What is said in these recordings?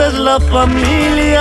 es la familia.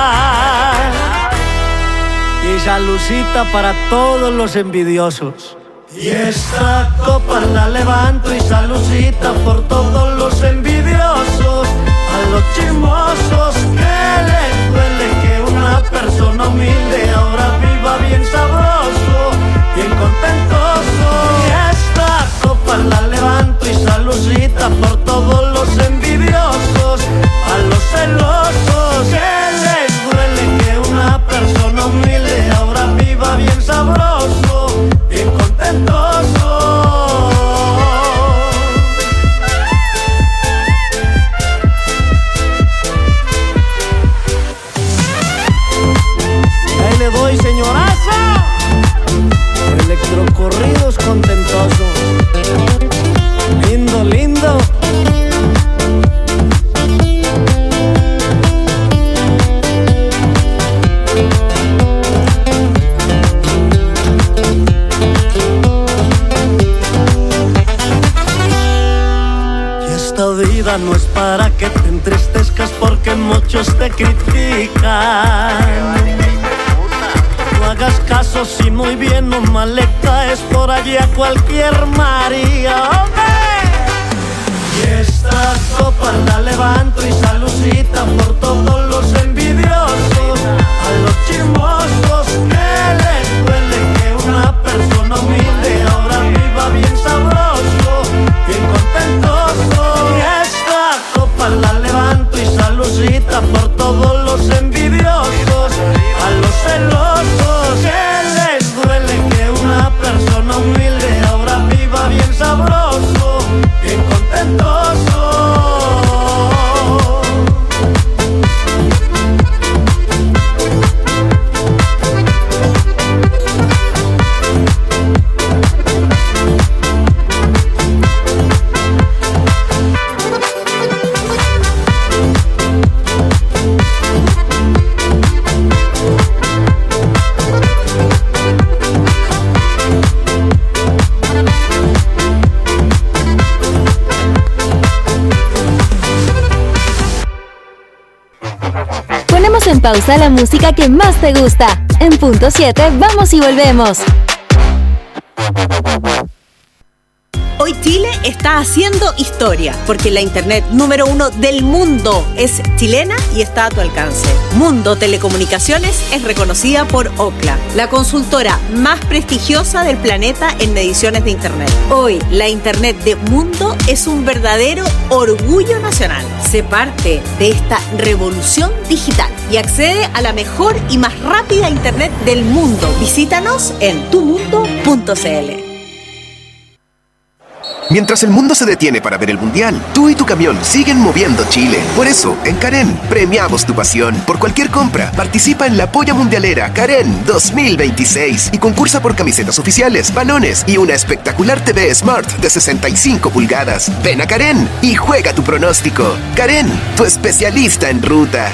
Y salucita para todos los envidiosos. Y esta copa la levanto y salucita por todos los envidiosos. A los chismosos que les duele que una persona humilde ahora viva bien sabroso, bien contentoso. Y esta copa la levanto y salucita por todos los envidiosos. A los celosos que les duele que una persona humilde ahora viva bien sabroso, bien contentoso. Ahí le doy, señorazo. Electrocorridos contentosos. Lindo, lindo. Esta vida no es para que te entristezcas porque muchos te critican. No hagas caso si muy bien o mal le caes por allí a cualquier María, ¡hombre! Y esta copa la levanto y salucita por todos los envidiosos. A los chismosos que les duele que una persona humilde ahora viva bien sabroso, bien contentoso. Y esta copa la levanto y salucita por todos los envidiosos. A los celosos que les duele que una persona humilde ahora viva bien sabroso, bien contentoso. En pausa la música que más te gusta. En punto 7 vamos y volvemos. Hoy Chile está haciendo historia porque la internet número 1 del mundo es chilena y está a tu alcance. Mundo Telecomunicaciones es reconocida por Ookla, la consultora más prestigiosa del planeta en mediciones de internet. Hoy la internet de Mundo es un verdadero orgullo nacional. Sé parte de esta revolución digital y accede a la mejor y más rápida internet del mundo. Visítanos en tumundo.cl. Mientras el mundo se detiene para ver el mundial, tú y tu camión siguen moviendo Chile. Por eso, en Karen, premiamos tu pasión. Por cualquier compra, participa en la Polla Mundialera Karen 2026 y concursa por camisetas oficiales, balones y una espectacular TV Smart de 65 pulgadas. Ven a Karen y juega tu pronóstico. Karen, tu especialista en ruta.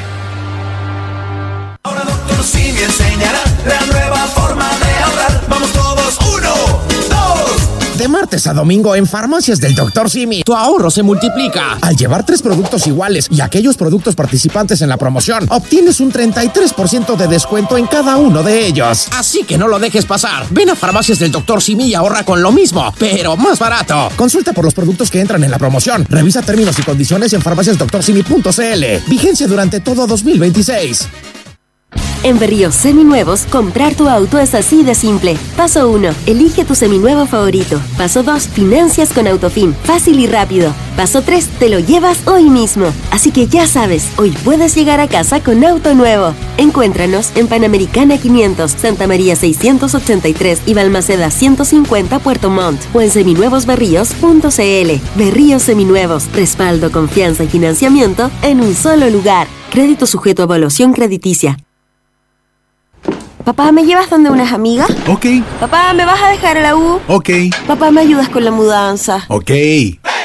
Ahora Dr. Simi enseñará la nueva forma de ahorrar. Vamos todos, 1, 2. De martes a domingo en Farmacias del Dr. Simi, tu ahorro se multiplica. Al llevar 3 productos iguales y aquellos productos participantes en la promoción, obtienes un 33% de descuento en cada uno de ellos. Así que no lo dejes pasar. Ven a Farmacias del Dr. Simi y ahorra con lo mismo, pero más barato. Consulta por los productos que entran en la promoción. Revisa términos y condiciones en farmaciasdoctorsimi.cl. Vigencia durante todo 2026. En Berríos Seminuevos, comprar tu auto es así de simple. Paso 1. Elige tu seminuevo favorito. Paso 2. Financias con Autofin. Fácil y rápido. Paso 3. Te lo llevas hoy mismo. Así que ya sabes, hoy puedes llegar a casa con auto nuevo. Encuéntranos en Panamericana 500, Santa María 683 y Balmaceda 150 Puerto Montt o en seminuevosberríos.cl. Berríos Seminuevos. Respaldo, confianza y financiamiento en un solo lugar. Crédito sujeto a evaluación crediticia. Papá, ¿me llevas donde unas amigas? Ok. Papá, ¿me vas a dejar a la U? Ok. Papá, ¿me ayudas con la mudanza? Ok.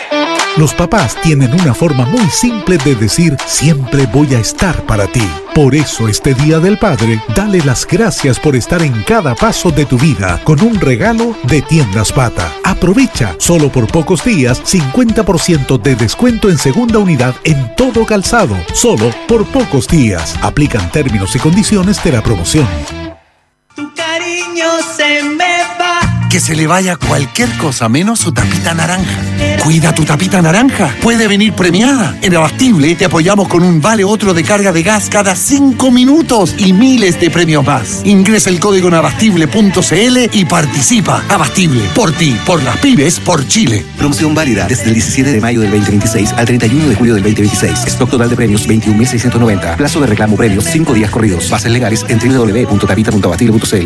Los papás tienen una forma muy simple de decir siempre voy a estar para ti. Por eso este Día del Padre, dale las gracias por estar en cada paso de tu vida con un regalo de Tiendas Pata. Aprovecha, solo por pocos días, 50% de descuento en segunda unidad en todo calzado. Solo por pocos días. Aplican términos y condiciones de la promoción. Tu cariño se me va. Que se le vaya cualquier cosa menos su tapita naranja. Cuida tu tapita naranja. Puede venir premiada. En Abastible te apoyamos con un vale otro de carga de gas cada 5 minutos y miles de premios más. Ingresa el código en abastible.cl y participa. Abastible, por ti, por las pymes, por Chile. Promoción válida desde el 17 de mayo del 2026 al 31 de julio del 2026. Stock total de premios 21.690. Plazo de reclamo premios 5 días corridos. Bases legales en www.tapita.abastible.cl.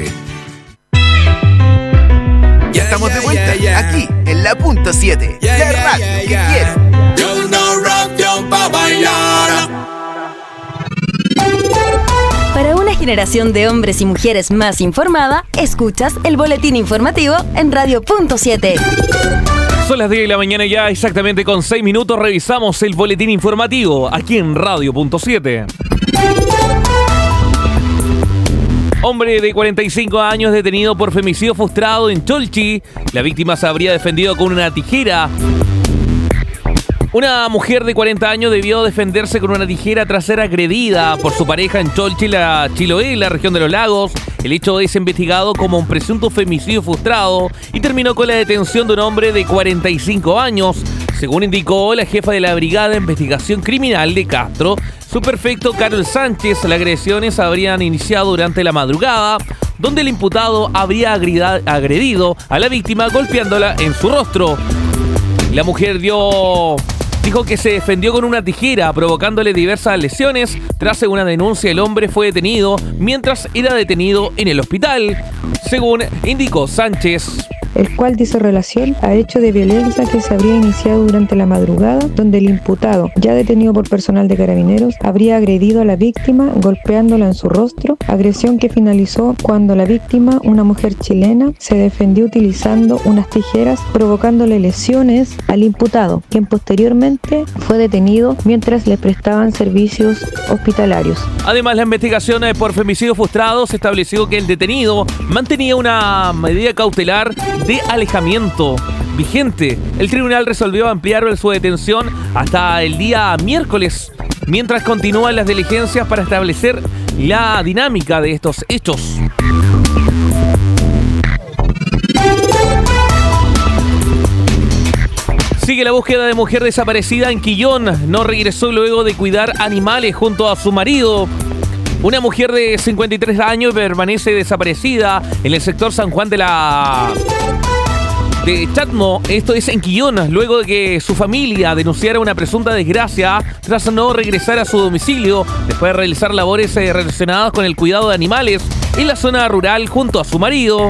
Ya estamos de vuelta, aquí, en la punto 7, la radio que quiero. Yo no radio pa' bailar. Para una generación de hombres y mujeres más informada, escuchas el boletín informativo en Radio Punto 7. Son las 10 de la mañana ya, exactamente con 6 minutos, revisamos el boletín informativo aquí en Radio Punto 7. Hombre de 45 años detenido por femicidio frustrado en Cholchi. La víctima se habría defendido con una tijera. Una mujer de 40 años debió defenderse con una tijera tras ser agredida por su pareja en Cholchi, la Chiloé, la región de los lagos. El hecho es investigado como un presunto femicidio frustrado y terminó con la detención de un hombre de 45 años. Según indicó la jefa de la Brigada de Investigación Criminal de Castro, su prefecto Carol Sánchez, las agresiones habrían iniciado durante la madrugada, donde el imputado habría agredido a la víctima golpeándola en su rostro. La mujer dijo que se defendió con una tijera, provocándole diversas lesiones. Tras una denuncia, el hombre fue detenido mientras era detenido en el hospital, según indicó Sánchez, el cual dice relación a hechos de violencia que se habría iniciado durante la madrugada, donde el imputado, ya detenido por personal de Carabineros, habría agredido a la víctima golpeándola en su rostro, agresión que finalizó cuando la víctima, una mujer chilena, se defendió utilizando unas tijeras, provocándole lesiones al imputado, quien posteriormente fue detenido mientras le prestaban servicios hospitalarios. Además, la investigación por femicidio frustrado se estableció que el detenido mantenía una medida cautelar de alejamiento vigente. El tribunal resolvió ampliar su detención hasta el día miércoles, mientras continúan las diligencias para establecer la dinámica de estos hechos. Sigue la búsqueda de mujer desaparecida en Quillón. No regresó luego de cuidar animales junto a su marido. Una mujer de 53 años permanece desaparecida en el sector San Juan de Chatmo, esto es en Quillón, luego de que su familia denunciara una presunta desgracia tras no regresar a su domicilio después de realizar labores relacionadas con el cuidado de animales en la zona rural junto a su marido.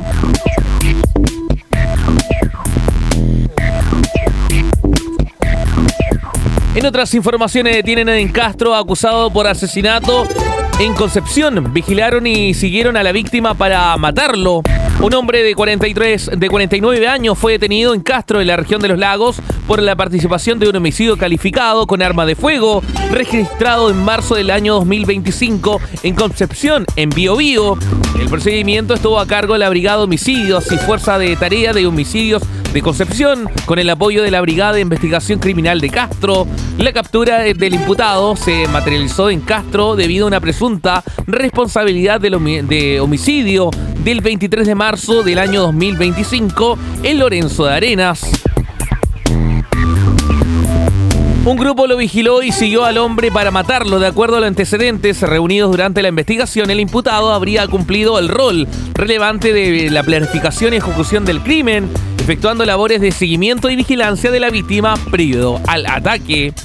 En otras informaciones, detienen en Castro acusado por asesinato en Concepción. Vigilaron y siguieron a la víctima para matarlo. Un hombre de 49 años fue detenido en Castro, en la región de los lagos, por la participación de un homicidio calificado con arma de fuego, registrado en marzo del año 2025 en Concepción, en Biobío. El procedimiento estuvo a cargo de la Brigada de Homicidios y Fuerza de Tarea de Homicidios de Concepción, con el apoyo de la Brigada de Investigación Criminal de Castro. La captura del imputado se materializó en Castro debido a una presunta responsabilidad de homicidio del 23 de marzo del año 2025 en Lorenzo de Arenas. Un grupo lo vigiló y siguió al hombre para matarlo. De acuerdo a los antecedentes reunidos durante la investigación, el imputado habría cumplido el rol relevante de la planificación y ejecución del crimen, efectuando labores de seguimiento y vigilancia de la víctima previo al ataque.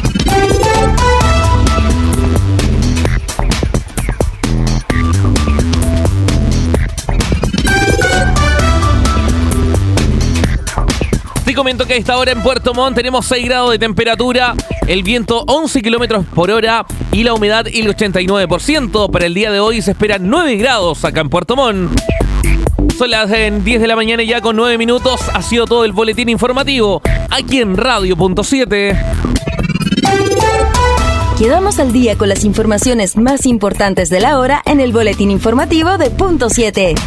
Te comento que a esta hora en Puerto Montt tenemos 6 grados de temperatura, el viento 11 kilómetros por hora y la humedad el 89%. Para el día de hoy se esperan 9 grados acá en Puerto Montt. Son las 10 de la mañana y ya con 9 minutos. Ha sido todo el boletín informativo aquí en Radio.7. Quedamos al día con las informaciones más importantes de la hora en el boletín informativo de Punto 7.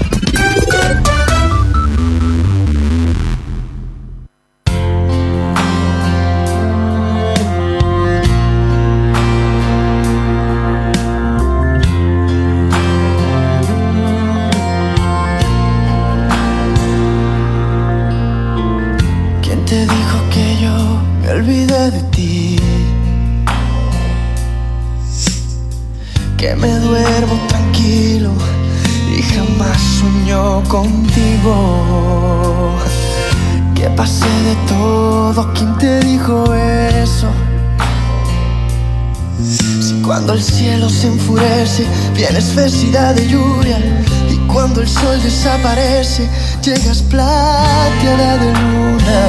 ¿Quién te dijo que yo me olvidé de ti? Que me duermo tranquilo y jamás sueño contigo. Que pasé de todo, ¿quién te dijo eso? Si cuando el cielo se enfurece, viene espesidad de lluvia, y cuando el sol desaparece, llegas plateada de luna.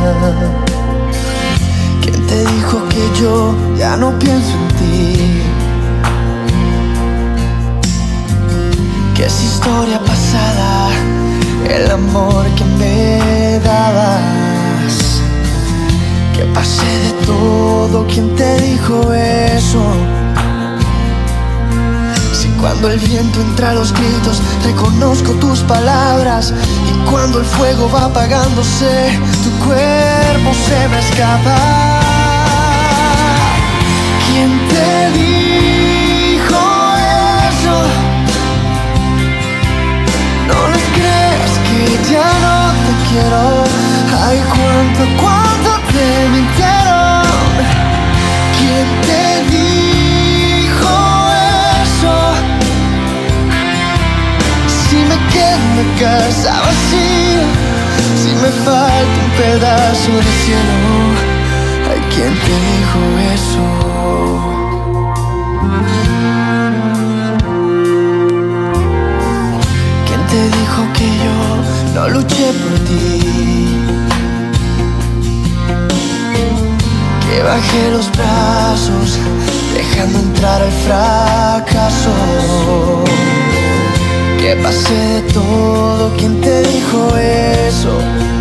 ¿Quién te dijo que yo ya no pienso en ti? Que es historia pasada el amor que me dabas. Que pasé de todo, ¿quién te dijo eso? Si cuando el viento entra a los gritos, reconozco tus palabras, y cuando el fuego va apagándose, tu cuerpo se me escapa. ¿Quién te dijo eso? No les creas que ya no te quiero. Ay, cuánto te mintieron. ¿Quién te dijo eso? Si me quedo en la casa vacía, si me falta un pedazo de cielo. Ay, ¿quién te dijo eso? Te dijo que yo no luché por ti, que bajé los brazos dejando entrar el fracaso, que pasé de todo, ¿quién te dijo eso?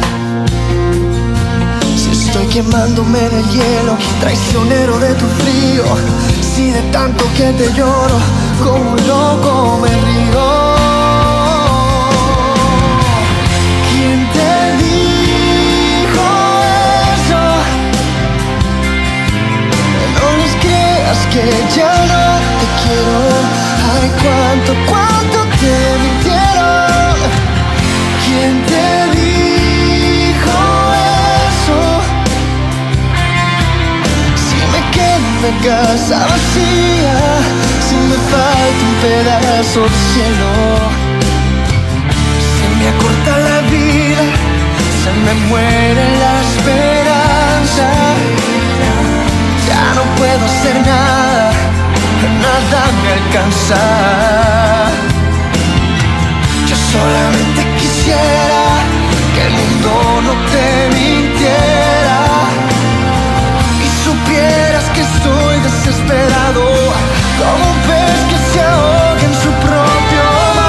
Si estoy quemándome en el hielo, traicionero de tu frío, si de tanto que te lloro, como un loco me río. Que ya no te quiero. Ay, cuánto te mintieron. ¿Quién te dijo eso? Si me quedo en la casa vacía, si me falta un pedazo de cielo, se me acorta la vida, se me muere la esperanza. Ya no puedo hacer nada, nada me alcanza. Yo solamente quisiera que el mundo no te mintiera y supieras que estoy desesperado, como un pez que se ahoga en su propio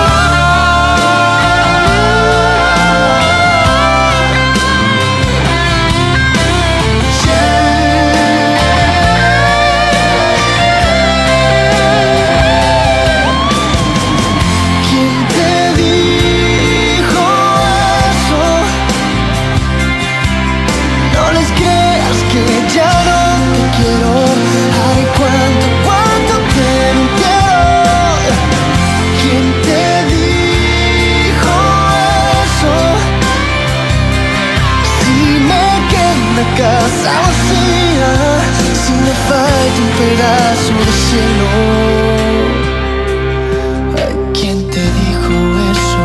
casa vacía, si me falta un pedazo de cielo. Ay, ¿quién te dijo eso?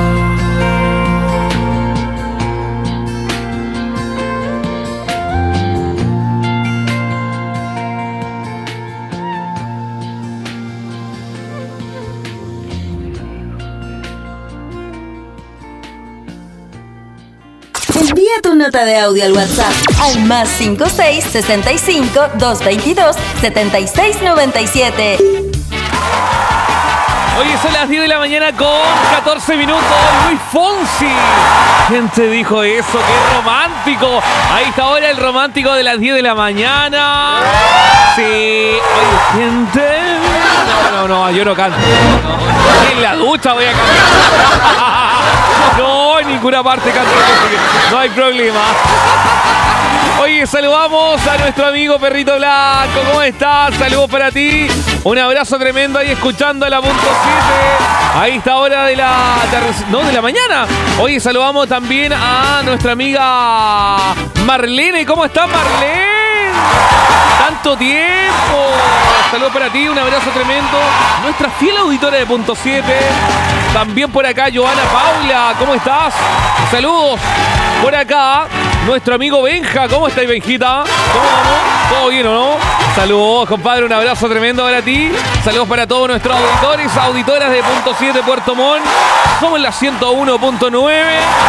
Envía tu nota de audio al WhatsApp al más 56 65 222 7697. Oye, son las 10 de la mañana con 14 minutos. Luis Fonsi. ¿Quién te dijo eso? ¡Qué romántico! Ahí está ahora el romántico de las 10 de la mañana. Sí. Oye, ¿quién te...? No, yo no canto. No. En la ducha voy a cantar. No, en ninguna parte canto. No hay problema. Oye, saludamos a nuestro amigo Perrito Blanco. ¿Cómo estás? Saludos para ti. Un abrazo tremendo ahí escuchando la punto 7. Ahí está hora de la mañana. Oye, saludamos también a nuestra amiga Marlene. ¿Cómo estás, Marlene? Tanto tiempo. Saludos para ti, un abrazo tremendo. Nuestra fiel auditora de punto 7. También por acá, Joana Paula. ¿Cómo estás? Saludos. Por acá, nuestro amigo Benja. ¿Cómo estás, Benjita? ¿Cómo vamos? ¿Todo bien o no? Saludos, compadre. Un abrazo tremendo para ti. Saludos para todos nuestros auditores, auditoras de punto 7 Puerto Montt. Somos la 101.9.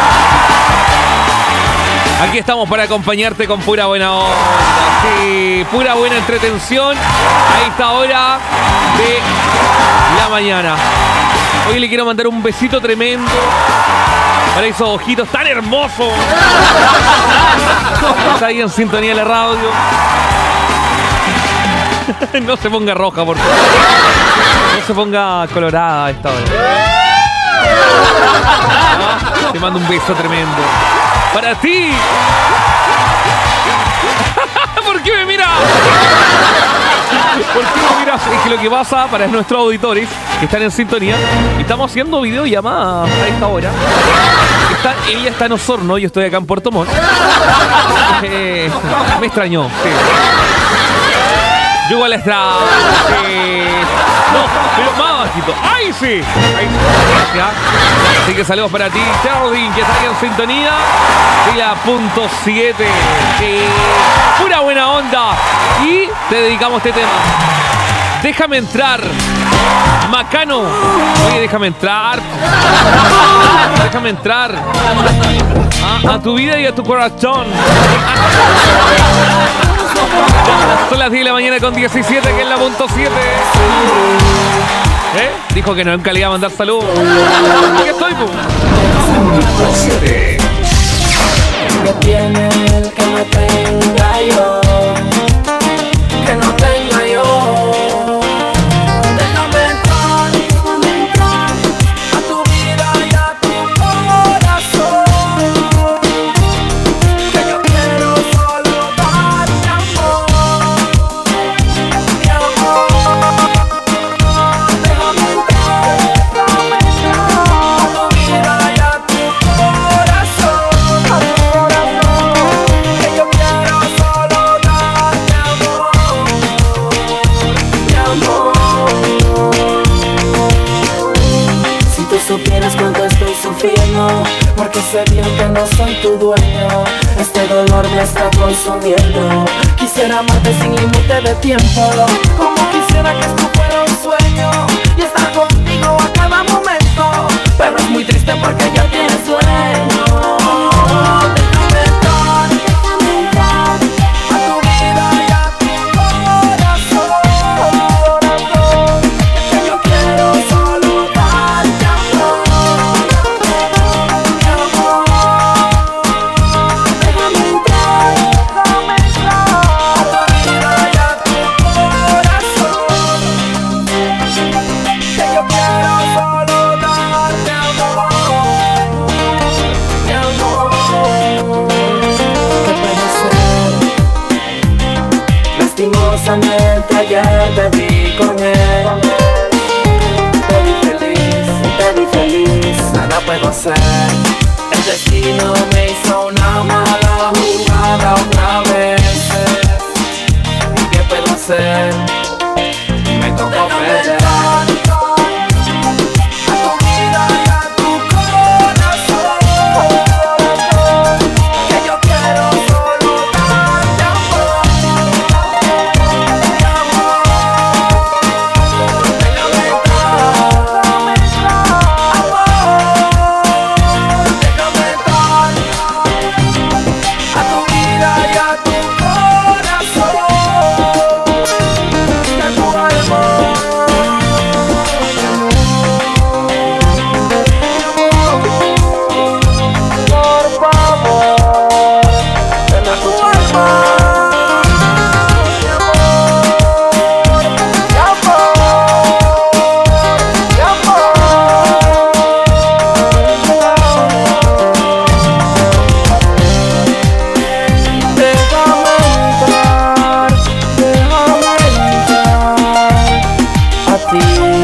Aquí estamos para acompañarte con pura buena onda. Sí, pura buena entretención a esta hora de la mañana. Hoy le quiero mandar un besito tremendo para esos ojitos tan hermosos. Está ahí en sintonía de la radio. No se ponga roja, por favor. No se ponga colorada a esta hora. Te mando un beso tremendo. Para ti. ¿Por qué me miras? ¿Por qué me miras? Es que lo que pasa para nuestros auditores que están en sintonía, estamos haciendo videollamadas a esta hora. Ella está en Osorno, yo estoy acá en Puerto Montt. Me extrañó, sí. Yo igual la extraño. No, pero más bajito. ¡Ay, sí! Ahí sí. ¿Ya? Así que saludos para ti, Charlie, que está aquí en sintonía. De la punto 7. Pura buena onda. Y te dedicamos este tema. Déjame entrar. Macano. Oye, déjame entrar. Déjame entrar. A tu vida y a tu corazón. Son las 10 de la mañana con 17, que es la punto 7. Dijo que no, nunca le iba a mandar saludos. Aquí estoy, pues. Que tiene el que no tenga yo, que no tenga yo. Déjame entrar a tu vida y a tu corazón, que yo quiero solo darte amor, mi amor. Déjame entrar a tu vida y a tu corazón. Supieras cuánto estoy sufriendo, porque sé bien que no soy tu dueño. Este dolor me está consumiendo. Quisiera amarte sin límite de tiempo, como quisiera que esto fuera un sueño y estar contigo a cada momento. Pero es muy triste porque ya tienes sueño. Déjame entrar a tu vida y a tu corazón, que yo quiero solo darte amor. Lastimosamente ayer te vi con él. Te vi feliz, nada puedo hacer. El destino me hizo una mala jugada otra vez. ¿Y qué puedo hacer? Me tocó perder. ti.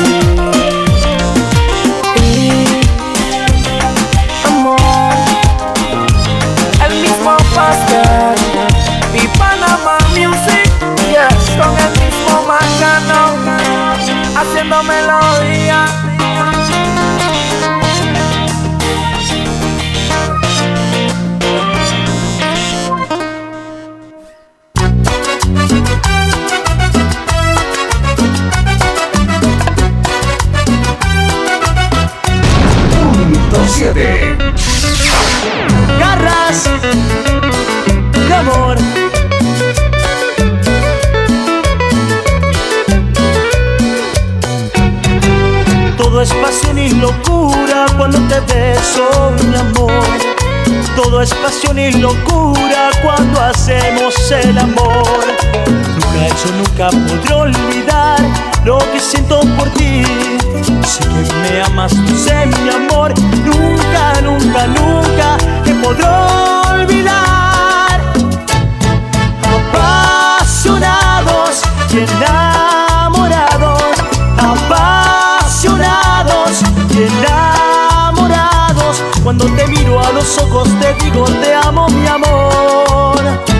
Amor, el mismo pastel y Panama Music, yes, con el mismo Macano, haciendo melodía. Garras de amor. Todo es pasión y locura cuando te beso, mi amor. Todo es pasión y locura cuando hacemos el amor. Nunca hecho, nunca podré olvidar lo que siento por ti. Sé que me amas, tú sé mi amor. Nunca, nunca, nunca te podré olvidar. Apasionados y enamorados, apasionados y enamorados. Cuando te miro a los ojos te digo te amo, mi amor.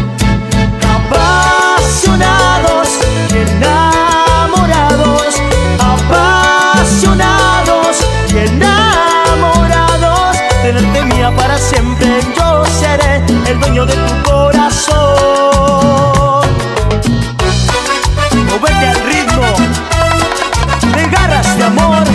Apasionados y enamorados, apasionados y enamorados. Tenerte mía para siempre, yo seré el dueño de tu corazón. Movete al ritmo de Garras de amor.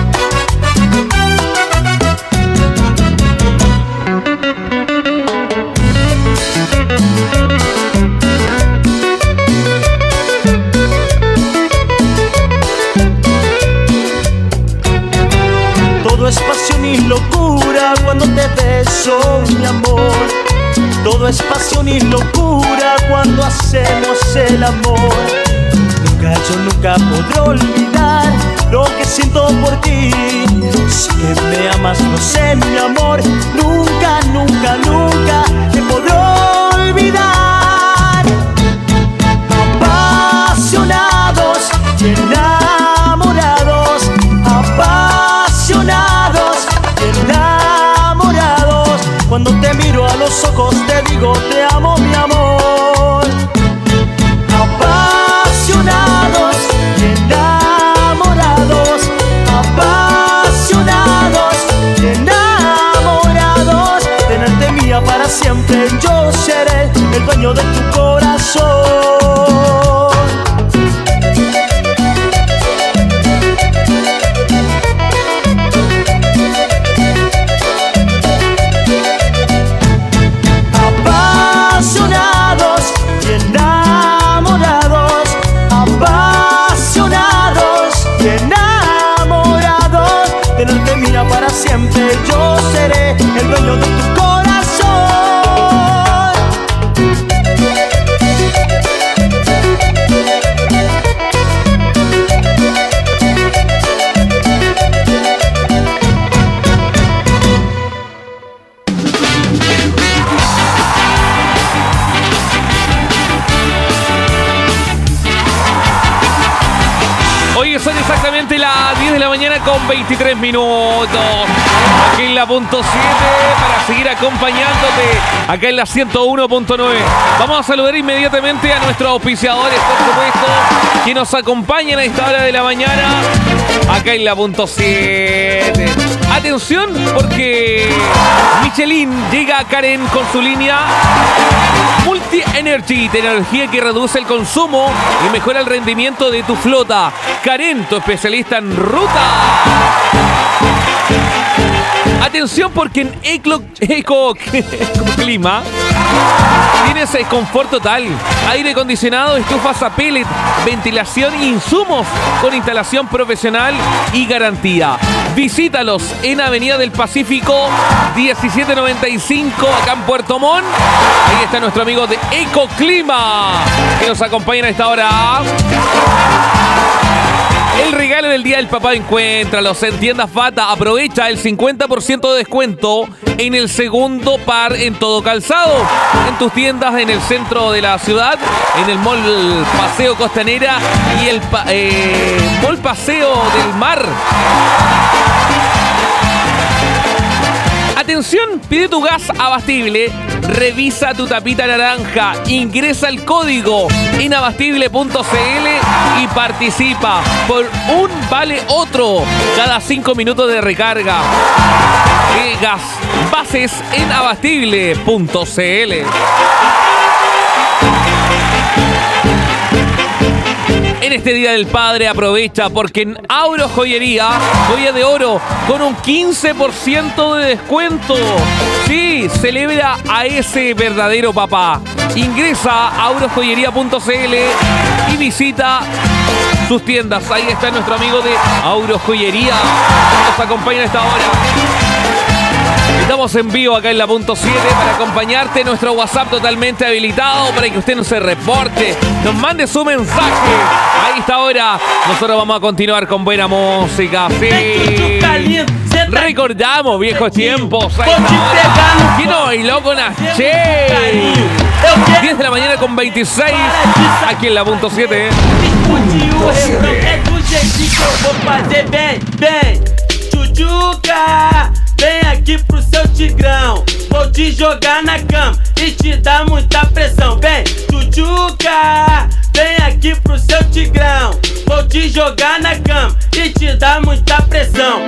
Todo es pasión y locura cuando te beso, mi amor. Todo es pasión y locura cuando hacemos el amor. Nunca yo nunca podré olvidar lo que siento por ti. Sé que me amas, no sé, mi amor. Nunca, nunca, nunca te podré olvidar. Apasionados y enamorados, apasionados y enamorados. Cuando te miro a los ojos te digo te amo, mi amor. Apasionados y enamorados, apasionados y enamorados. Tenerte mía para siempre, yo seré el dueño de tu corazón. Apasionados y enamorados, apasionados y enamorados. Tenerte mía para siempre, yo seré el dueño de tu corazón. Hoy son exactamente las 10 de la mañana con 23 minutos. Aquí en la punto 7 para seguir acompañándote acá en la 101.9. Vamos a saludar inmediatamente a nuestros auspiciadores, por supuesto, que nos acompañan a esta hora de la mañana acá en la punto 7. Atención, porque Michelin llega a Karen con su línea Multi Energy, tecnología que reduce el consumo y mejora el rendimiento de tu flota. Karen, tu especialista en ruta. Atención, porque en Eco Clima tienes confort total, aire acondicionado, estufas a pellet, ventilación e insumos con instalación profesional y garantía. Visítalos en Avenida del Pacífico 1795, acá en Puerto Montt. Ahí está nuestro amigo de Ecoclima que nos acompañan a esta hora. El regalo del Día del Papá, encuéntralos en Tiendas Fata. Aprovecha el 50% de descuento en el segundo par en todo calzado. En tus tiendas en el centro de la ciudad, en el Mall Paseo Costanera y el Mall Paseo del Mar. Atención, pide tu gas abastible, revisa tu tapita naranja, ingresa el código en abastible.cl y participa por un vale otro cada 5 minutos de recarga. Gas, bases en abastible.cl. En este Día del Padre aprovecha porque en Auro Joyería, joya de oro con un 15% de descuento. Sí, celebra a ese verdadero papá. Ingresa a aurojoyería.cl y visita sus tiendas. Ahí está nuestro amigo de Auro Joyería. Nos acompaña a esta hora. Estamos en vivo acá en la punto 7 para acompañarte. Nuestro WhatsApp totalmente habilitado para que usted nos se reporte, nos mande su mensaje. Ahí está ahora. Nosotros vamos a continuar con buena música. Sí. Recordamos viejos tiempos. ¿Quién no bailó con H? 10 de la mañana con 26. Aquí en la punto 7. Chuchuca, vem aqui pro seu tigrão. Vou te jogar na cama e te dar muita pressão. Vem, Chuchuca, vem aqui pro seu tigrão. Vou te jogar na cama e te dar muita pressão.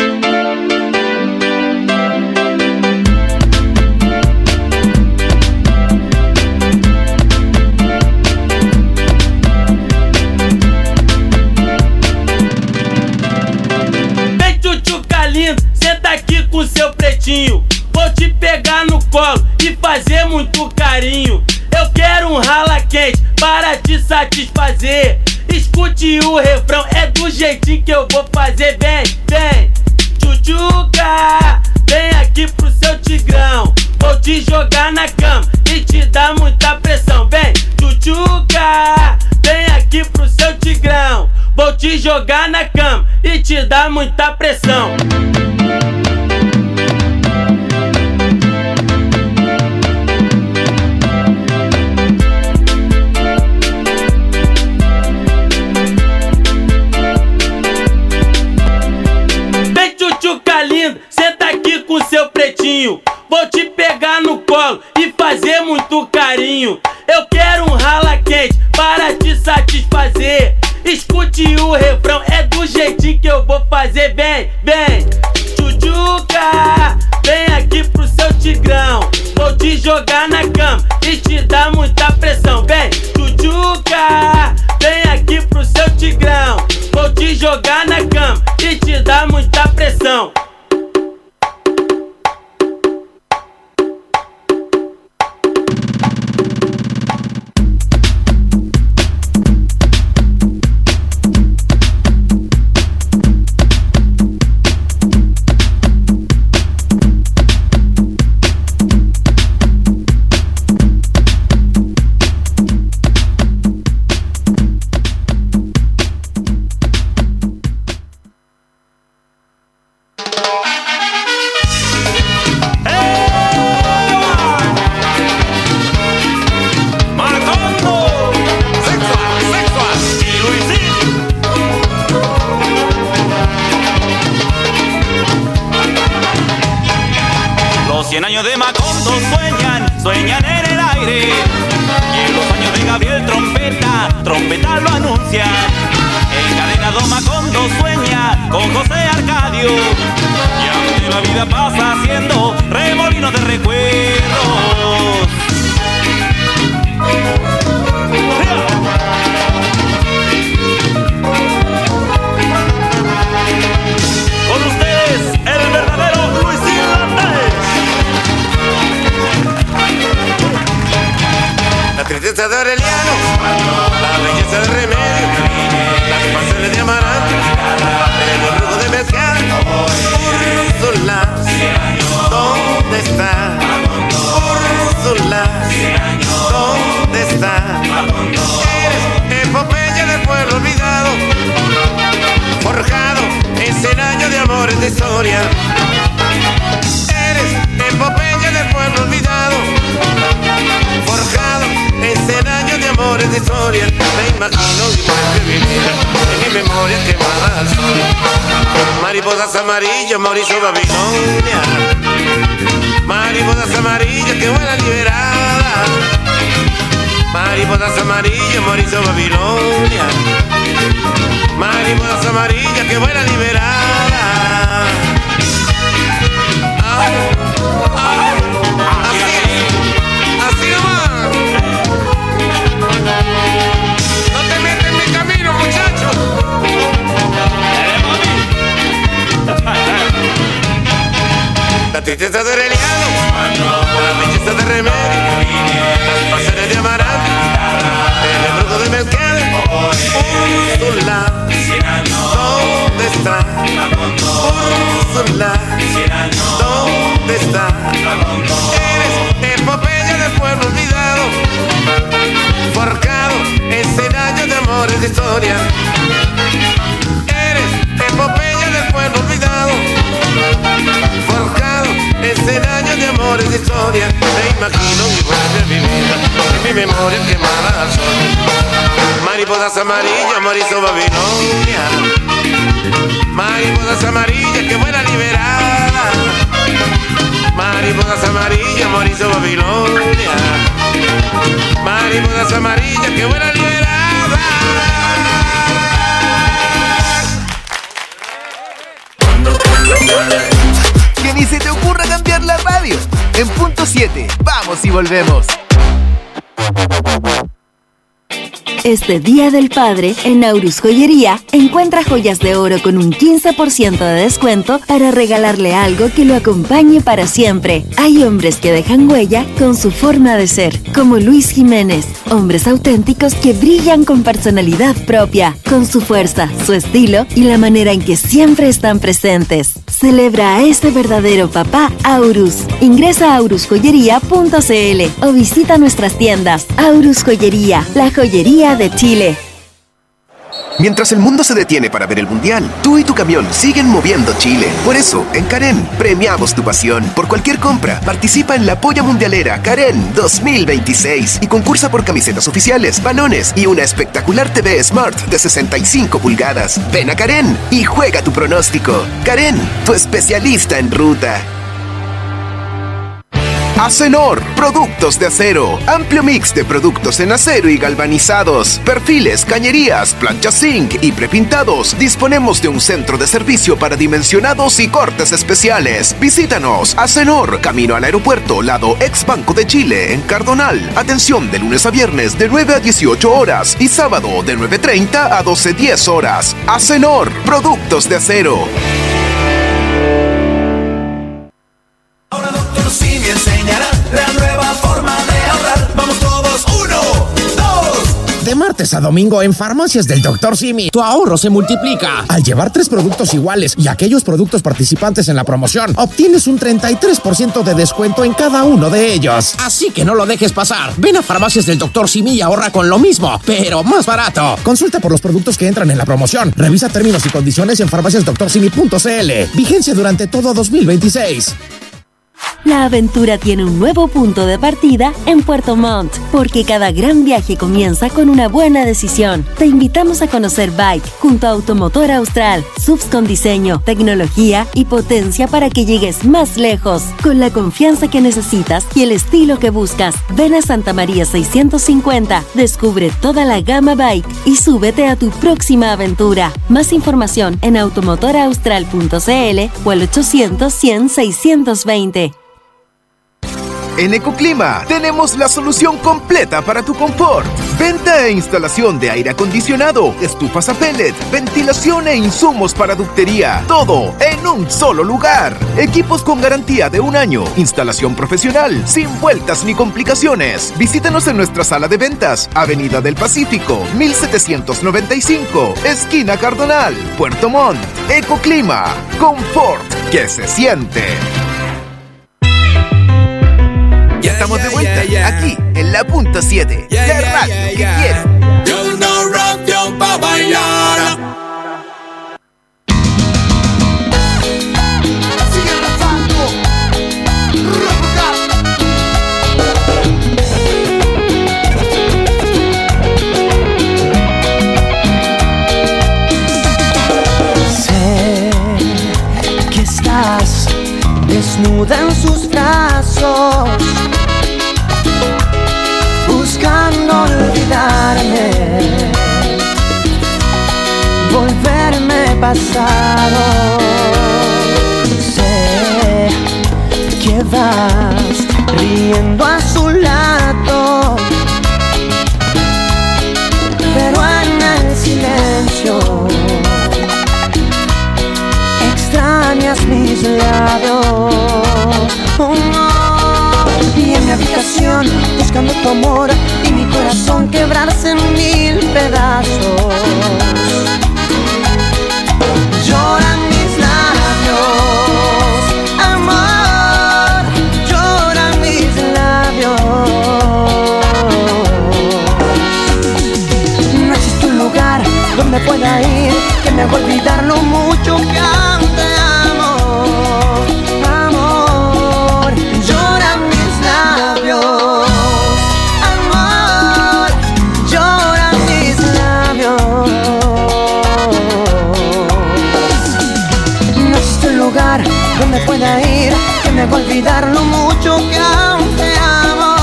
Senta aqui com seu pretinho. Vou te pegar no colo e fazer muito carinho. Eu quero um rala quente para te satisfazer. Escute o refrão, é do jeitinho que eu vou fazer. Vem, vem, Chuchuca, vem aqui pro seu tigrão. Vou te jogar na cama e te dar muita pressão. Vem, Chuchuca, vem aqui pro seu tigrão. Vou te jogar na cama e te dar muita pressão. Vem, Chuchuca linda, senta aqui com seu pretinho. Vou te pegar no colo e fazer muito carinho. Eu quero um rala quente para te satisfazer. Escute o refrão, é do jeitinho que eu vou fazer. Vem, vem, Chuchuca, vem aqui pro seu tigrão. Vou te jogar na cama e te dar muita pressão. Vem, Chuchuca, vem aqui pro seu tigrão. Vou te jogar na cama e te dar muita pressão. Sueñan en el aire, y en los años de Gabriel trompeta lo anuncia. Encadenado Macondo sueña con José Arcadio, y aunque la vida pasa haciendo remolinos de recuerdos. Con ustedes, el verdadero Luis Irlandés. historia. Eres epopeya del pueblo olvidado, forjado en 100 años de amores de historia. Me imagino igual que vivir en mi memoria quemada al sol. Mariposas amarillas, Mauricio Babilonia. Mariposas amarillas que vuelan liberadas. Mariposas amarillas, Mauricio Babilonia. Mariposas amarillas que vuelan liberadas. Así nomás. No te metas en mi camino, muchacho. La tristeza de reliado, la belleza de remedio, las pasiones de amaranto, el embrujo de Melquiades. Úrsula, ¿dónde está? Úrsula, ¿dónde está? Eres epopeya del pueblo olvidado, forjado en 100 años de amores de historia. Eres epopeya del pueblo olvidado, forjado en 100 años de amores de historia. Me imagino igual de vivir en mi memoria quemada al sol. Mariposas amarillas, Mauricio Babilonia. Mariposas amarillas que vuelan liberadas. Mariposas amarillas, Mauricio Babilonia. Mariposas amarillas que vuelan liberadas. Que ni se te ocurra cambiar la radio. En punto 7, vamos y volvemos. Este Día del Padre, en Aurus Joyería, encuentra joyas de oro con un 15% de descuento para regalarle algo que lo acompañe para siempre. Hay hombres que dejan huella con su forma de ser, como Luis Jiménez. Hombres auténticos que brillan con personalidad propia, con su fuerza, su estilo y la manera en que siempre están presentes. Celebra a ese verdadero papá Aurus. Ingresa a aurusjoyería.cl o visita nuestras tiendas. Aurus Joyería, la joyería de Chile. Mientras el mundo se detiene para ver el mundial, tú y tu camión siguen moviendo Chile. Por eso, en Karen, premiamos tu pasión. Por cualquier compra, participa en la Polla Mundialera Karen 2026 y concursa por camisetas oficiales, balones y una espectacular TV Smart de 65 pulgadas. Ven a Karen y juega tu pronóstico. Karen, tu especialista en ruta. Acenor, productos de acero. Amplio mix de productos en acero y galvanizados. Perfiles, cañerías, planchas zinc y prepintados. Disponemos de un centro de servicio para dimensionados y cortes especiales. Visítanos, Acenor, camino al aeropuerto, lado ex Banco de Chile, en Cardonal. Atención de lunes a viernes de 9 a 18 horas y sábado de 9:30 a 12:10 horas. Acenor, productos de acero. Sí me enseñará la nueva forma de ahorrar. Vamos todos, 1, 2. De martes a domingo en Farmacias del Dr. Simi, tu ahorro se multiplica. Al llevar 3 productos iguales y aquellos productos participantes en la promoción, obtienes un 33% de descuento en cada uno de ellos. Así que no lo dejes pasar. Ven a Farmacias del Dr. Simi y ahorra con lo mismo, pero más barato. Consulta por los productos que entran en la promoción. Revisa términos y condiciones en farmaciasdoctorsimi.cl. Vigencia durante todo 2026. La aventura tiene un nuevo punto de partida en Puerto Montt, porque cada gran viaje comienza con una buena decisión. Te invitamos a conocer Bike junto a Automotor Austral, subs con diseño, tecnología y potencia para que llegues más lejos, con la confianza que necesitas y el estilo que buscas. Ven a Santa María 650, descubre toda la gama Bike y súbete a tu próxima aventura. Más información en automotoraustral.cl o al 800-100-620. En Ecoclima tenemos la solución completa para tu confort. Venta e instalación de aire acondicionado, estufas a pellet, ventilación e insumos para ductería. Todo en un solo lugar. Equipos con garantía de 1 año. Instalación profesional, sin vueltas ni complicaciones. Visítanos en nuestra sala de ventas, Avenida del Pacífico, 1795, esquina Cardonal, Puerto Montt. Ecoclima, confort que se siente. Ya estamos de vuelta, aquí, en la punto 7, la radio que quiero. Yo no radio pa' bailar. desnuda en sus brazos, buscando olvidarme, volverme pasado. Sé que vas riendo a su lado, pero en el silencio extrañas mis labios. Oh, no. Y en mi habitación buscando tu amor y mi corazón quebrarse en mil pedazos. Lloran mis labios, amor, lloran mis labios. No existe un lugar donde pueda ir que me haga olvidar lo mucho que aún te amo. Amor, lloran mis labios, amor, lloran mis labios. No existe un lugar donde pueda ir que me haga olvidar lo mucho que aún te amo.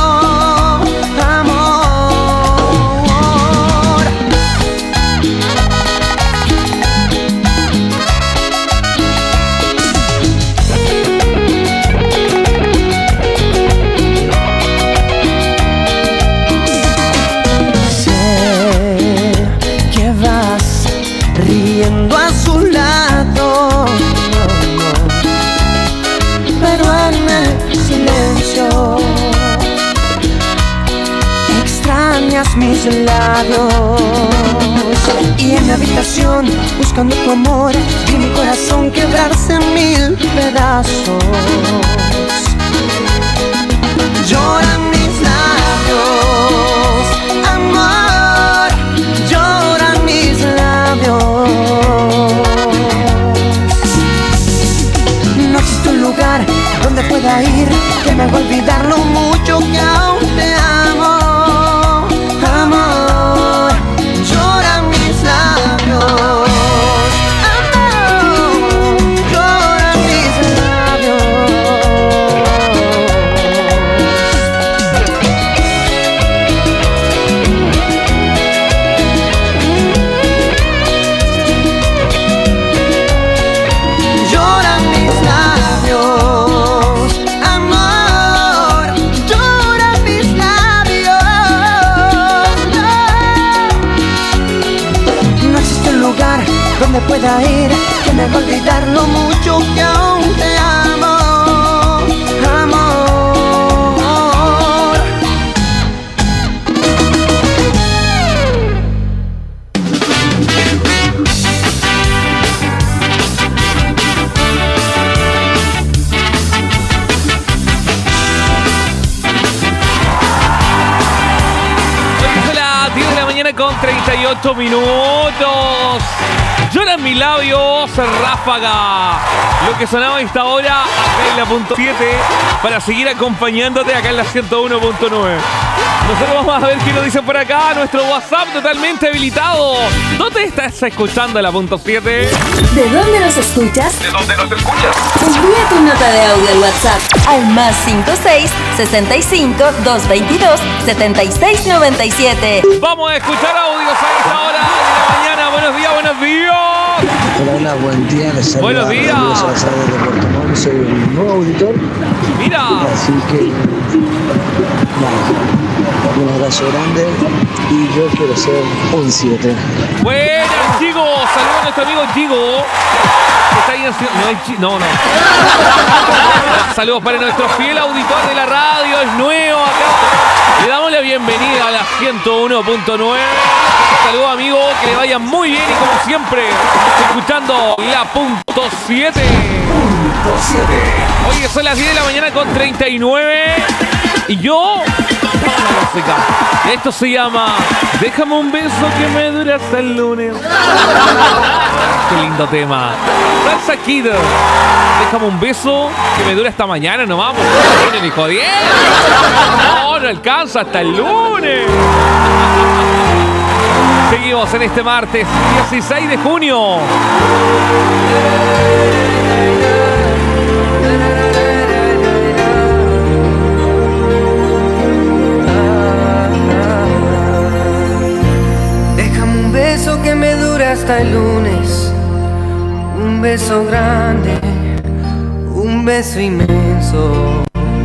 Riendo a su lado, pero en el silencio extrañas mis labios. Y en mi habitación buscando tu amor y mi corazón quebrarse en mil pedazos. Lloran mis labios, amor, lloran mis labios. No existe un lugar donde pueda ir que me haga olvidar lo mucho que aún te amo. Amor, lloran mis labios, amor, lloran mis labios. Lloran mis labios, amor, lloran mis labios. No existe un lugar donde pueda ir que me haga olvidar lo mucho que aún te amo. Amor. Son las 10 de la mañana con 38 minutos. Lloran mis labios, ráfaga. Lo que sonaba a esta hora acá en la punto 7 para seguir acompañándote acá en la 101.9. Nosotros vamos a ver qué nos dicen por acá. Nuestro WhatsApp totalmente habilitado. ¿Dónde estás escuchando la punto 7? ¿De dónde nos escuchas? ¿De dónde nos escuchas? Envía tu nota de audio al WhatsApp al +56 65 222 7697. Vamos a escuchar audios a esta hora de la mañana. Buenos días, buenos días. Hola, buen día. Les saluda Buenos días. Rodrigo Salazar desde Puerto Montt. Soy un nuevo auditor. Mira. Así que, nada, un abrazo grande y yo quiero ser un 7. Buenas, chicos. Saludos a nuestro amigo Chico. Está ahí haciendo... No, hay no. Saludos para nuestro fiel auditor de la radio. Es nuevo acá. Le damos la bienvenida a la 101.9. Saludos, amigos. Que le vayan muy bien y como siempre, escuchando la punto 7. Oye, son las 10 de la mañana con 39. Y yo... música. Esto se llama Déjame un beso que me dure hasta el lunes. Qué lindo tema. Salsa Kid. Déjame un beso que me dure hasta mañana nomás. Porque ni jodiendo. No alcanza hasta el lunes. Seguimos en este martes 16 de junio. beso grande, un beso inmenso.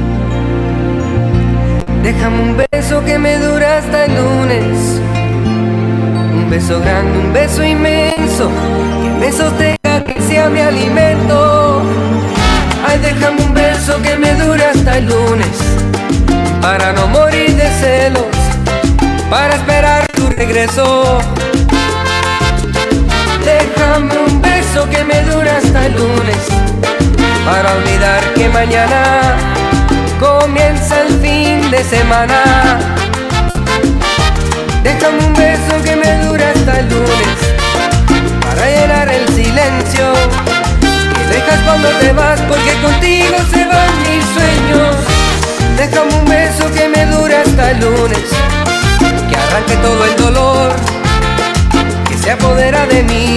Déjame un beso que me dura hasta el lunes. Un beso grande, un beso inmenso, que me sostenga, que sea mi alimento. Ay, déjame un beso que me dure hasta el lunes, para no morir de celos, para esperar tu regreso. Déjame un beso que me dure hasta el lunes, para olvidar que mañana comienza el fin de semana. Déjame un beso que me dure hasta el lunes, para llenar el silencio que dejas cuando te vas, porque contigo se van mis sueños. Déjame un beso que me dure hasta el lunes, que arranque todo el dolor que se apodera de mí.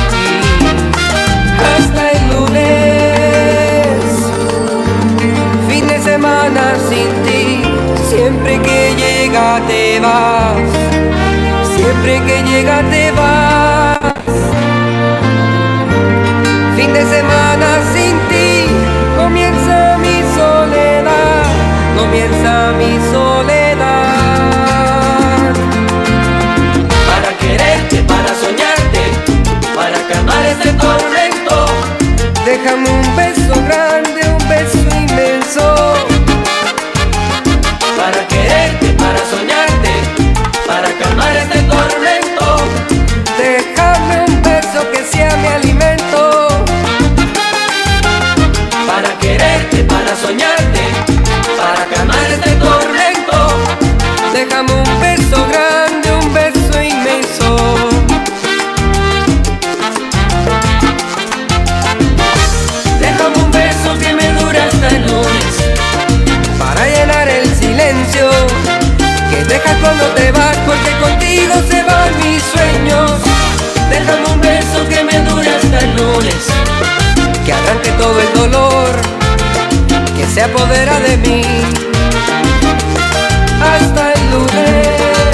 Hasta el lunes, fin de semana sin ti. Siempre que llega te vas, siempre que llega te vas. Fin de semana sin ti, comienza mi soledad, comienza mi soledad. Para quererte, para soñarte, para calmar este tormento, déjame un beso grande, un beso inmenso. Para quererte, para soñarte, para calmar este tormento, déjame un beso que sea mi alimento. Para quererte, para soñarte, para calmar este tormento, déjame un beso grande, un beso inmenso. Déjame un beso que me dure hasta el lunes, para llenar el silencio que dejas cuando te vas, porque contigo se van mis sueños. Déjame un beso que me dure hasta el lunes, que arranque todo el dolor que se apodera de mí. Hasta el lunes.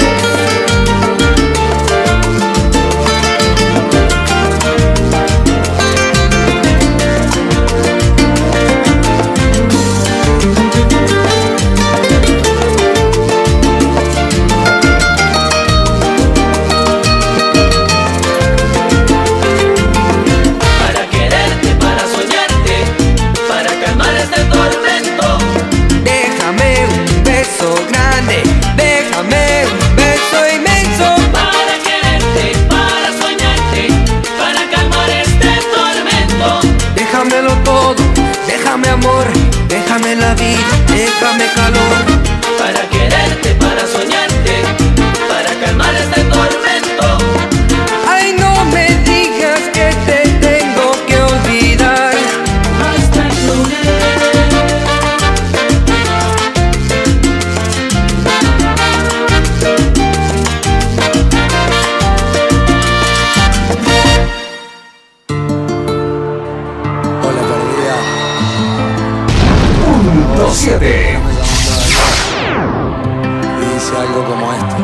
Déjame amor, déjame la vida, déjame calor. Para quererte, para soñarte, para calmar este tormento. Ay, no me digas que te tengo que olvidar. Hasta el lunes. Hola, perdida. 7. Y dice algo como esto.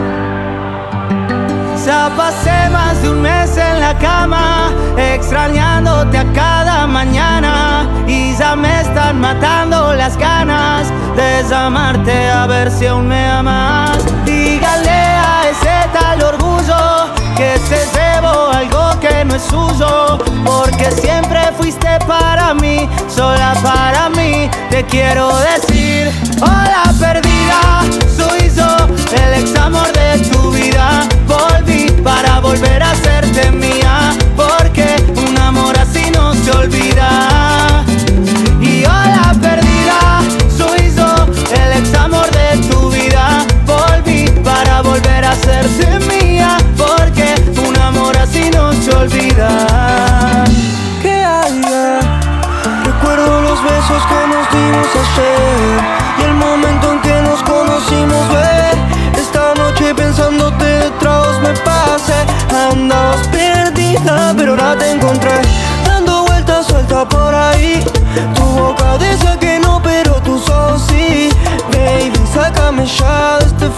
Ya pasé más de un mes en la cama, extrañándote a cada mañana, y ya me están matando las ganas de llamarte a ver si aún me amas. Dígale a ese tal orgullo que se llevó algo que no es suyo, porque siempre fuiste para mí, sola para mí. Te quiero decir, hola perdida, soy yo, el ex amor de tu vida. Volví para volver a hacerte mía, porque un amor así no se olvida. Y hola perdida, soy yo, el ex amor de tu vida. Volví para volver a hacerte mía, porque un amor así no se olvida. ¿Qué hay? Recuerdo los besos que nos dimos ayer y el momento en que nos conocimos, ver. Esta noche pensándote de tragos me pasé. Andabas perdida, pero ahora te encontré, dando vueltas suelta por ahí. Tu boca dice que no, pero tus ojos sí. Baby, sácame ya de este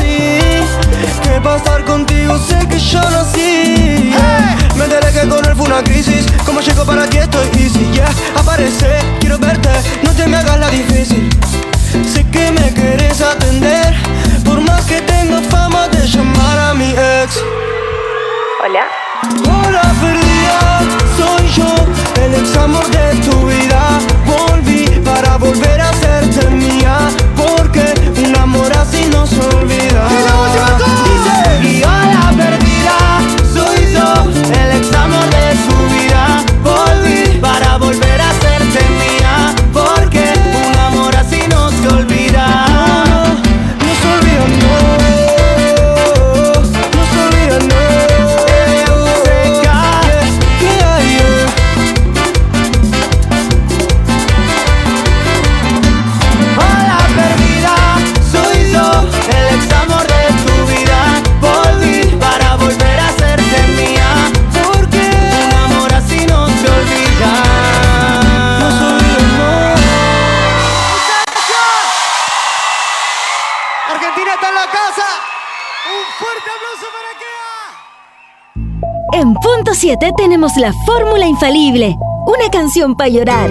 frenesí, que para estar contigo sé que yo nací. Me enteré que con él fue una una crisis. ¿Cómo llego para aquí? Estoy easy, yeah. Aparece, quiero verte, no te me hagas la difícil. Sé que me quieres atender, por más que tenga fama de llamar a mi ex. Hola. Hola perdida, soy yo, el ex amor de tu vida. Volví para volver a hacerte mía, porque un amor así no se olvida. Y hola perdida, soy yo, el ex amor de tu vida. Volví para volver a hacerte mía, porque un amor así no se olvida. No se olvida, no. No se olvida, no. En Punto 7 tenemos la fórmula infalible. Una canción para llorar.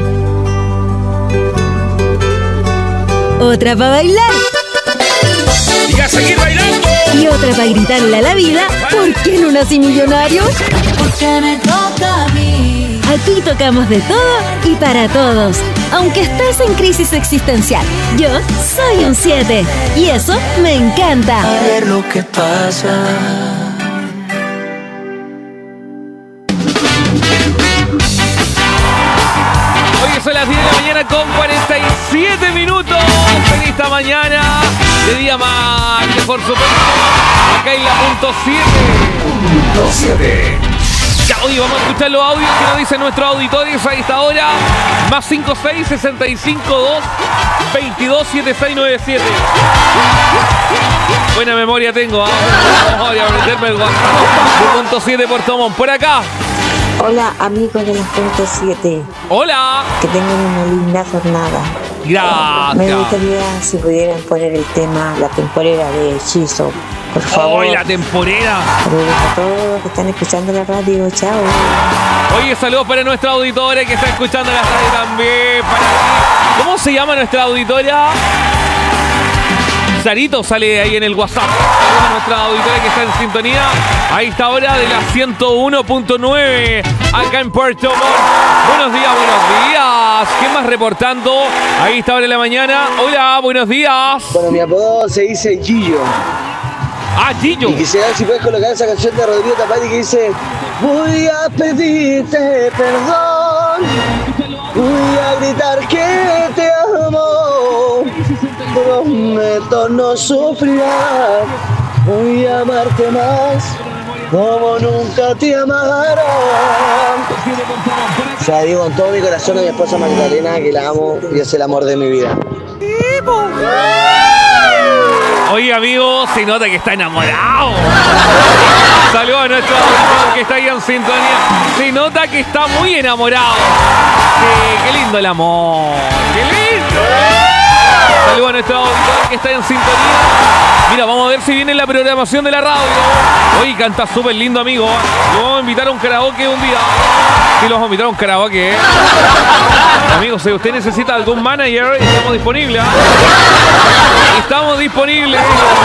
Otra para bailar. ¡Y a seguir bailando! Y otra para gritarle a la vida. ¿Por qué no nací millonario? Porque me toca a mí. Aquí tocamos de todo y para todos. Aunque estés en crisis existencial, yo soy un 7. Y eso me encanta. A ver lo que pasa. Son las 10 de la mañana con 47 minutos en esta mañana de día martes, por supuesto. Acá en la punto 7. Punto 7. Ya, oye, vamos a escuchar los audios que nos dicen nuestros auditores a esta hora. Más 56 65 2 22 7697. Buena memoria tengo, ¿eh? Vamos a meterme el WhatsApp de punto 7 Puerto Montt. Por acá. Hola amigos de las punto 7. Hola. Que tengan una linda jornada. Gracias. Me gustaría si pudieran poner el tema La Temporera de Hechizo, por favor. ¡Ay, La Temporera! Saludos a todos los que están escuchando la radio. Chao. Oye, saludos para nuestra auditora que está escuchando la radio también. ¿Cómo se llama nuestra auditora? Sarito sale ahí en el WhatsApp. Saludos a nuestra auditora que está en sintonía a esta hora de la 101.9 acá en Puerto Montt. Buenos días, buenos días. ¿Quién más reportando a esta hora de la mañana? Hola, buenos días. Bueno, mi apodo se dice Gillo. Ah, Gillo. Y quisiera si puedes colocar esa canción de Rodrigo Tapati que dice: voy a pedirte perdón, voy a gritar que te amo, prometo no sufrir, voy a amarte más como nunca te amaron. O sea, digo con todo mi corazón a mi esposa Magdalena que la amo y es el amor de mi vida. Oye, amigo, se nota que está enamorado. Saludos a nuestro auditor que está ahí en sintonía. Se nota que está muy enamorado. Sí, qué lindo el amor. ¡Qué lindo! Saludos a nuestro auditor que está en sintonía. Mira, vamos a ver si viene la programación de la radio. Oye, canta súper lindo, amigo. Lo vamos a invitar a un karaoke un día. Sí, lo vamos a invitar a un karaoke, ¿eh? Amigos, si usted necesita algún manager, estamos disponibles. Estamos disponibles.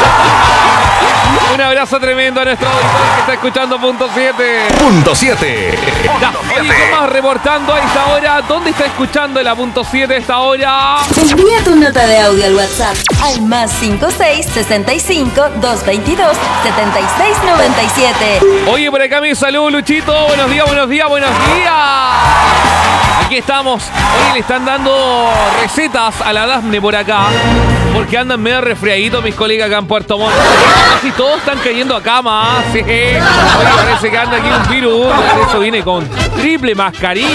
Un abrazo tremendo a nuestro auditor que está escuchando Punto 7. Punto 7. Oye, ¿qué más reportando a esta hora? ¿Dónde está escuchando la Punto 7 a esta hora? Envía tu nota de audio al WhatsApp al más 56 65 222 76 97. Oye, por acá mi saludo, Luchito. Buenos días, buenos días, buenos días. Aquí estamos. Hoy le están dando recetas a la Dafne por acá, porque andan medio resfriaditos mis colegas acá en Puerto Montt. Casi todos están cayendo a cama. Sí. Oye, parece que anda aquí un virus. Por eso viene con triple mascarilla.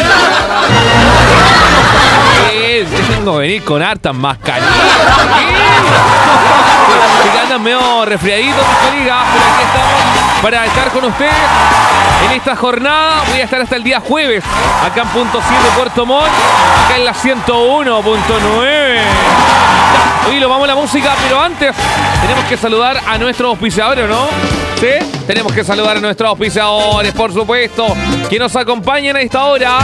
Tengo que venir con hartas mascarillas. Así que andan medio resfriaditos mis colegas, pero aquí estamos para estar con ustedes en esta jornada. Voy a estar hasta el día jueves acá en Punto 7 Puerto Montt, acá en la 101.9. Hoy lo vamos a la música, pero antes tenemos que saludar a nuestros auspiciadores, ¿no? ¿Sí? tenemos que saludar a nuestros auspiciadores, por supuesto, que nos acompañan a esta hora.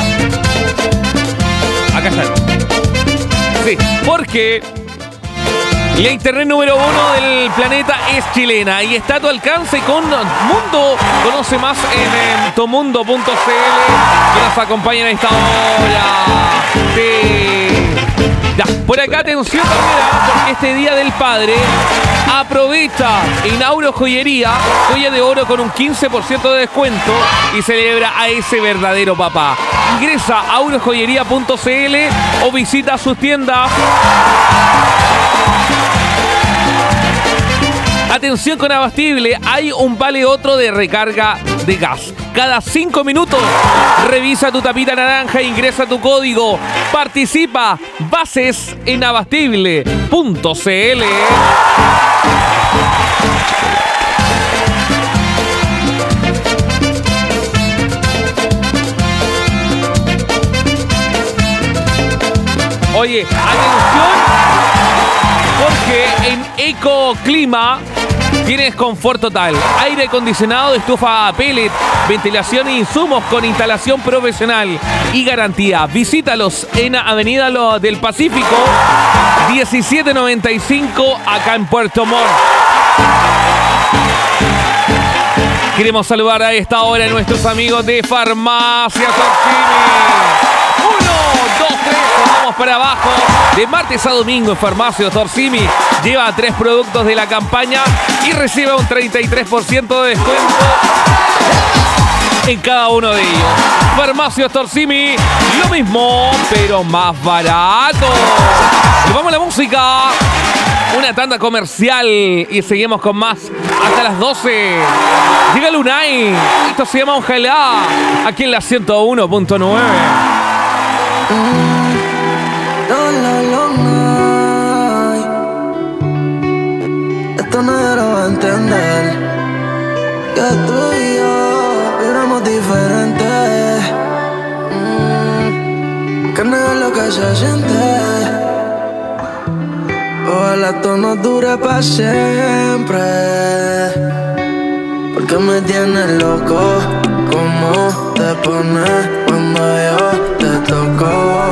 Acá están. Sí, porque la internet número 1 del planeta es chilena y está a tu alcance con Mundo. Conoce más en tomundo.cl, que nos acompañan a esta hora. Sí. Ya, por acá atención también, porque este Día del Padre aprovecha en Auro Joyería, joya de oro con un 15% de descuento y celebra a ese verdadero papá. Ingresa a aurojoyería.cl o visita sus tiendas. Atención con Abastible, hay un vale otro de recarga de gas. Cada 5 minutos revisa tu tapita naranja e ingresa tu código. Participa, bases en abastible.cl. Oye, atención, porque en Ecoclima tienes confort total, aire acondicionado, estufa a pellet, ventilación e insumos con instalación profesional y garantía. Visítalos en Avenida del Pacífico 1795 acá en Puerto Montt. Queremos saludar a esta hora a nuestros amigos de Farmacia Torsini. 1, 2, 3, vamos para abajo. De martes a domingo en Farmacia Torsini lleva 3 productos de la campaña y recibe un 33% de descuento en cada uno de ellos. Farmacia Torsini, lo mismo, pero más barato. Y vamos a la música. Una tanda comercial y seguimos con más hasta las 12. Llega Lunay. Esto se llama Ojalá, aquí en la 101.9. Esto nadie lo va a entender, que tú y yo vibramos diferentes, que no es lo que se siente. Ojalá esto no dure para siempre, porque me tienes loco. Cómo te pones cuando yo te toco.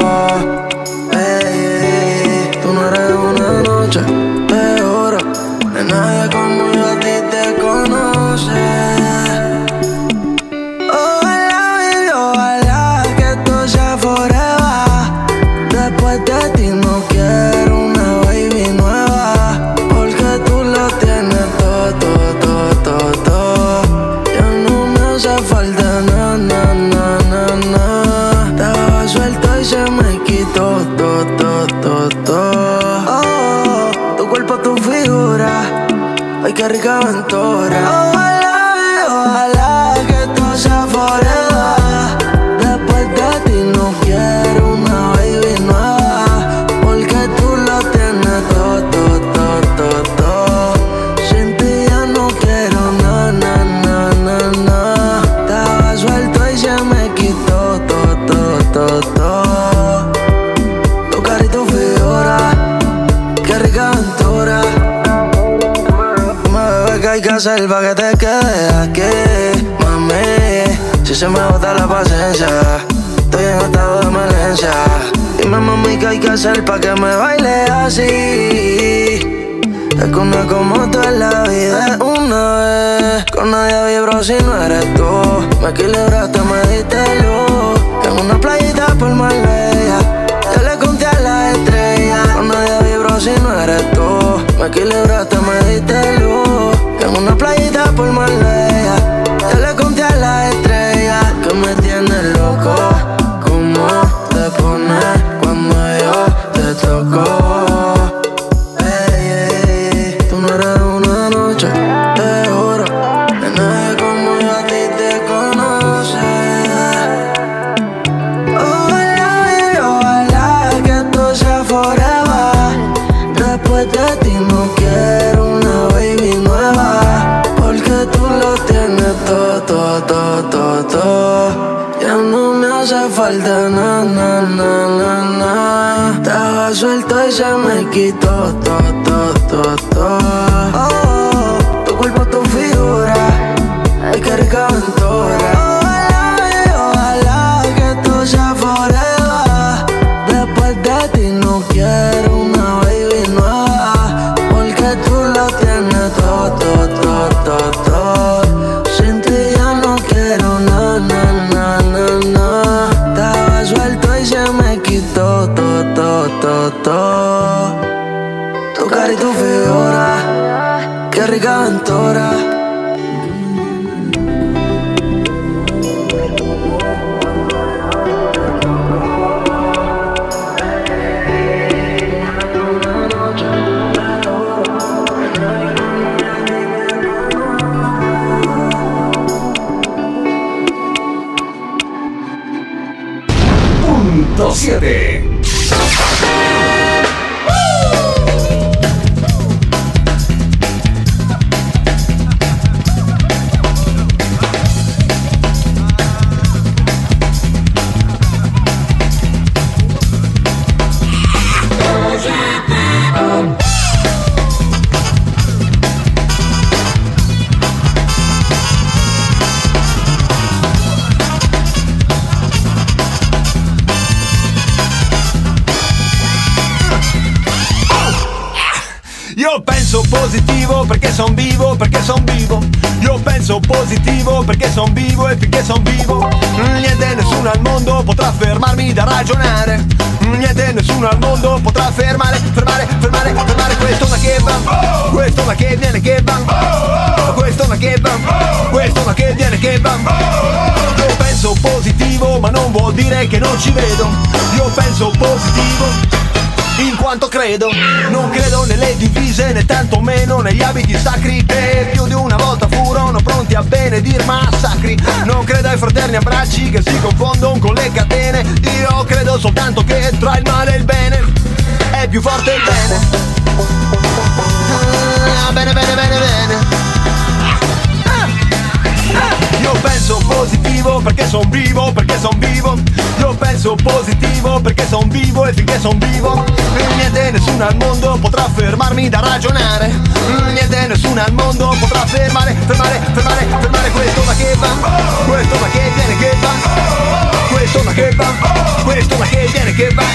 Tú no eres una noche de oro, de nadie como yo a ti te conoce. Ojalá, baby, ojalá que esto sea forever. Después de ti no quiero una baby nueva, porque tú lo tienes todo. Ya no me hace falta nada. Estaba suelto y se me quitó todo. Oh, tu cuerpo, tu figura, ay qué rica aventura. Ojalá que esto sea forever. Después de ti no quiero una baby nueva, porque tú lo tienes todo. Sin ti ya no quiero nada. Estaba suelto y se me quitó todo. Tu cara y tu figura, qué rica aventura. Bebé, ¿qué hay que hacer pa' que te quedes aquí? Mami, si se me agota la paciencia, estoy en estado de emergencia. Dime, mami, ¿qué hay que hacer pa' que me baile así? Es que una como tú en la vida es una vez. Con nadie vibro si no eres tú. Me equilibraste, me diste luz. En una playita por Marbella, yo le conté a las estrellas. Con nadie vibro si no eres tú. Me equilibraste, me diste luz. En una playita por Marbella, yo le conté a las estrellas. Que me tienes loco. ¿Cómo te pones cuando yo te toco? Tú no eres una noche de oro, de nadie como yo a ti te conoce. Ojalá que esto sea forever. Después de ti no quiero una baby nueva, porque tú lo tienes todo. Ya no me hace falta nada. Estaba suelto y se me quitó todo. Oh, tu cuerpo, tu figura, aventura. Ojalá que esto sea forever. Después de ti no quiero una baby nueva, porque tú lo tienes todo, todo, todo, todo. Sin ti ya no quiero na, na, na, na, na. Estaba suelto y se me quitó todo, todo, todo, todo. Tu cara y tu figura, qué rica aventura. Punto 7. Io penso positivo perché son vivo, perché son vivo. Io penso positivo perché son vivo e finché son vivo niente, nessuno al mondo potrà fermarmi da ragionare. Niente, nessuno al mondo potrà fermare questo ma che va, questo ma che viene che va, questo ma che va, questo ma che viene che va. Io penso positivo ma non vuol dire che non ci vedo. Io penso positivo in quanto credo, non credo nelle divise né tantomeno negli abiti sacri che più di una volta furono pronti a benedir massacri. Non credo ai fraterni abbracci che si confondono con le catene. Io credo soltanto che tra il male e il bene è più forte il bene. Bene, bene, bene, bene. Io penso positivo perché son vivo, perché son vivo. Io penso positivo perché son vivo e finché son vivo niente, nessuno al mondo potrà fermarmi da ragionare. Niente, nessuno al mondo potrà fermare questo ma che va, questo ma che viene che va, questo ma che va, questo ma che viene che va.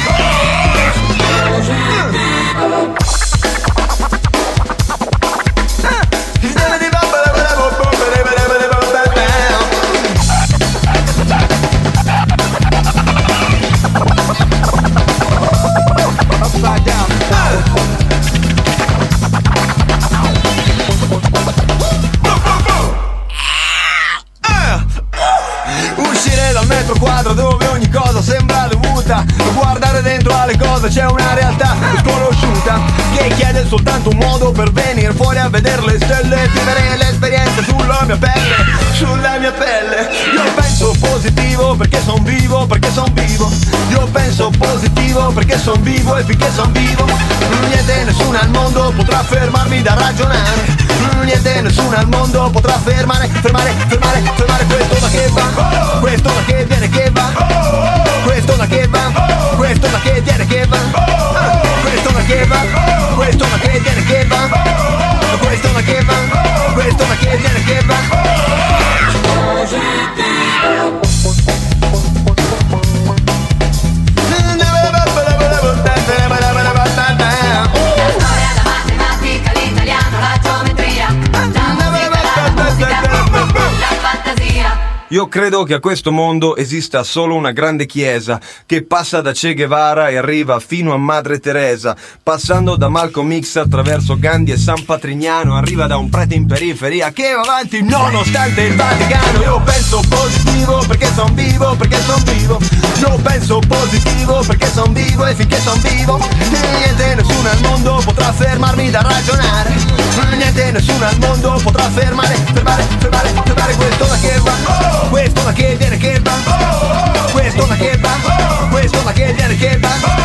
Uscire dal metro quadro dove ogni cosa sembra dovuta, guardare dentro alle cose c'è una realtà sconosciuta che chiede soltanto un modo per venire fuori a vedere le stelle, vivere l'esperienza sulla mia pelle, sulla mia pelle. Io penso positivo perché son vivo, perché son vivo. Io penso positivo perché son vivo e finché son vivo niente, nessuno al mondo potrà fermarmi da ragionare. Niente, nessuno al mondo potrà fermare questo ma che va, questo ma che viene che va, questo ma che va, questo ma che viene che va, questo ma che va, questo ma che viene che va, questo ma che va, questo ma che viene che va. Io credo che a questo mondo esista solo una grande chiesa che passa da Che Guevara e arriva fino a Madre Teresa, passando da Malcolm X attraverso Gandhi e San Patrignano, arriva da un prete in periferia che va avanti nonostante il Vaticano. Io penso positivo perché son vivo, perché son vivo. Io penso positivo perché son vivo e finché son vivo niente, nessuno al mondo potrà fermarmi da ragionare. Niente, nessuno al mondo potrà fermare questo ma che va, questo ma che viene che va, questo ma che va, questo ma che viene che va.